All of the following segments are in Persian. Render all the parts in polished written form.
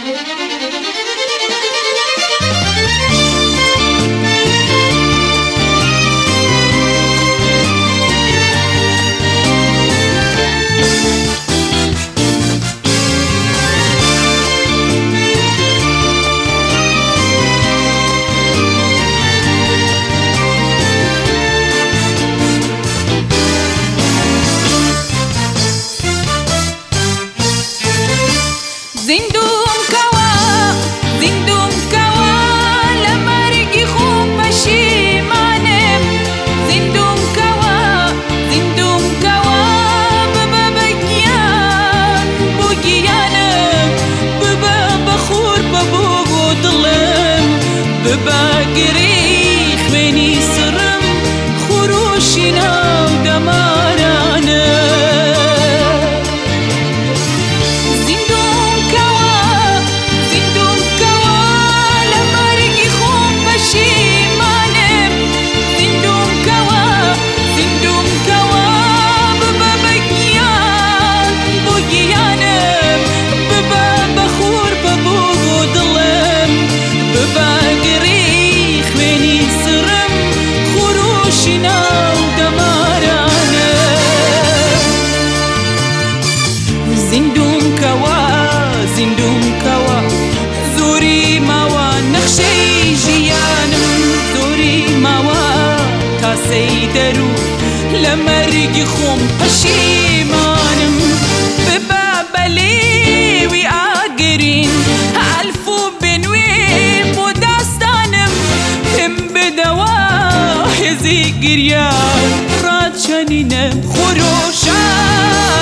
زندوم کوا لمرگی خوب پشیمانم زندوم کوا ببا بگیان بگیانم ببا بخور ببو دلم ببا گریخ منی سرم خروشینا و دمارانم زندوم کوا زوری ماوا نقشی جیانم زوری ماوا تاسی درو لمرگی خوم پشیمانم ببا بلی وی آگرین الفو بنوی بو داستانم هم بدوا هزی گریان را چنینم خروشانم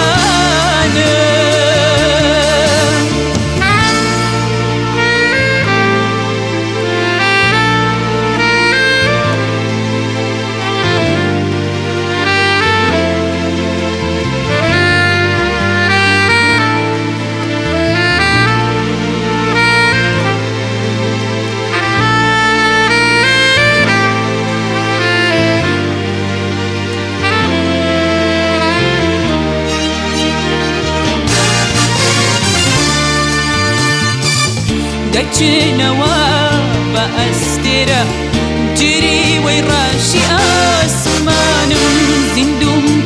دچنوا بأسترا جري ويراشي آسمانم زندوم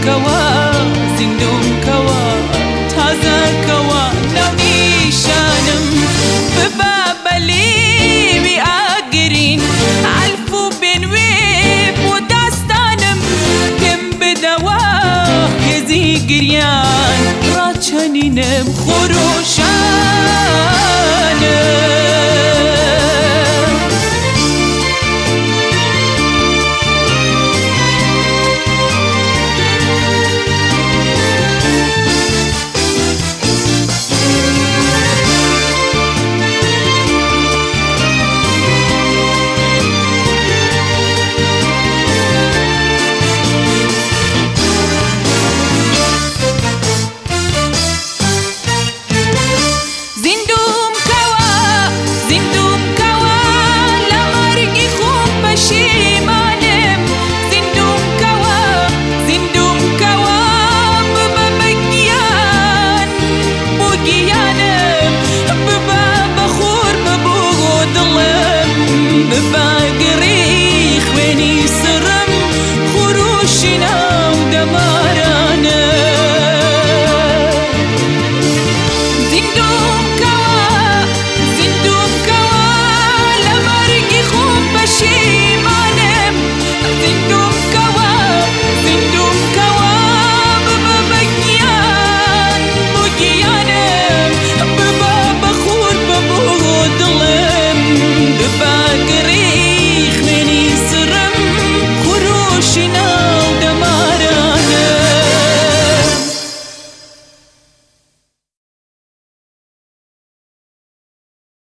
كوا تازه كوا لوني شانم ببابلي بآقرين عالفو بنويب وداستانم كم بدواه يزي قريان راجانينم خروشان